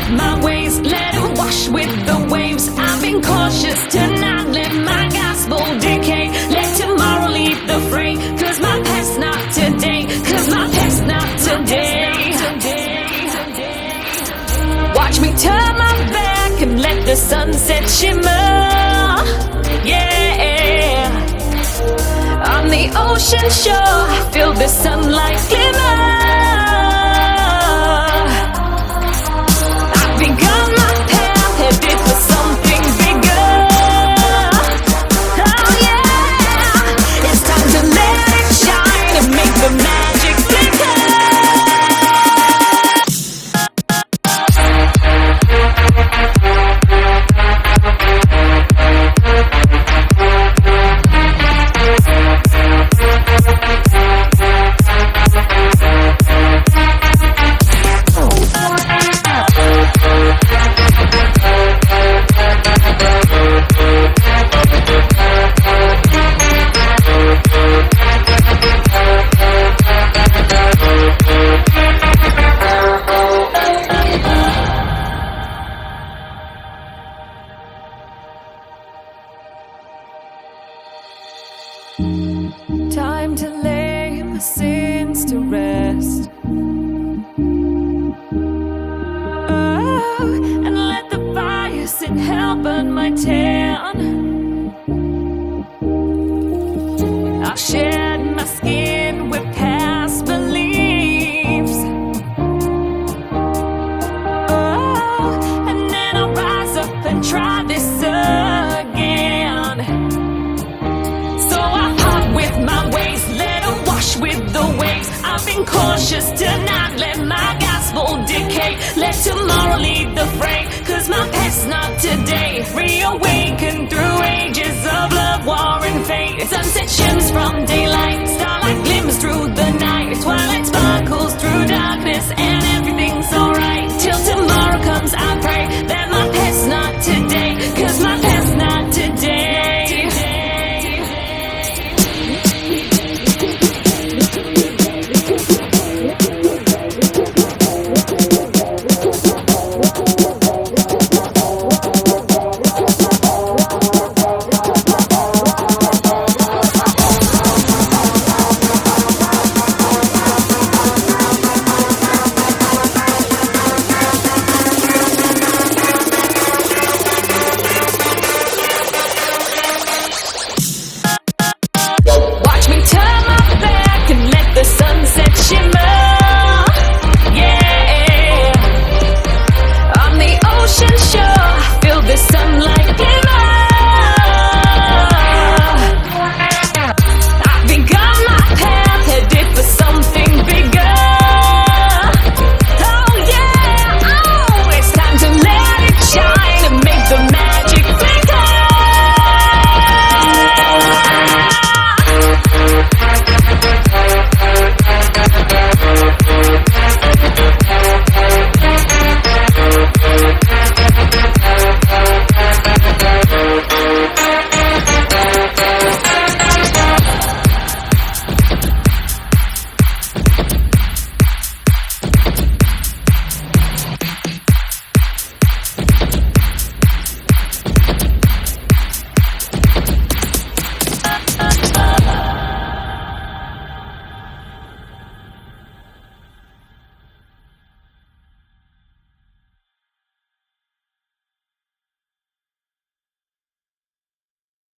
with my ways, let it wash with the waves. I've been cautious to not let my gospel decay. Let tomorrow lead the fray, cause my past not today, cause my past not today. Watch me turn my back and let the sunset shimmer. Yeah, on the ocean shore, I feel the sunlight glimmer. I've begun my path, headed for something bigger. Oh yeah, it's time to let it shine and make the magic flicker. Time to lay my sins to rest. Oh, and let the fire sit hell burn my tan. I'll shed my skin with past beliefs. Oh, and then I'll rise up and try this again. So I part with my ways, let them wash with the waves. I've been cautious to not let my gospel decay. Let tomorrow lead the fray, cause my past not today. Reawaken through ages of love, war and fate. Sunset shimmers from daylight, starlight glimmers through the night. Twilight sparkles through darkness, and everything's alright.